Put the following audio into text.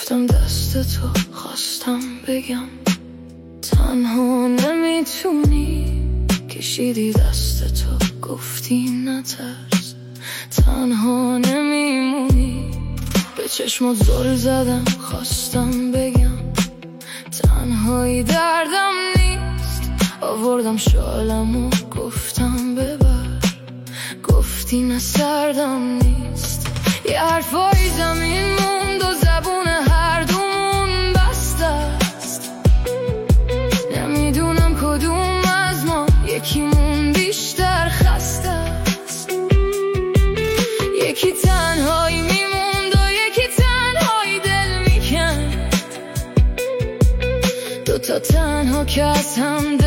گرفتم دست تو، خواستم بگم تنها نمیتونی. کشیدی دست تو، گفتی نترس، تنها نمیمونی. به چشمات زل زدم، خواستم بگم تنهایی دردم نیست. آوردم شالم و گفتم ببر، گفتی نه سردم نیست. یه حرفای زمین موند و زبون هر دومون بسته است. نمیدونم کدوم از ما یکیمون بیشتر خسته است. یکی تنهایی میموند و یکی تنهایی دل میکند. دوتا تنها که از هم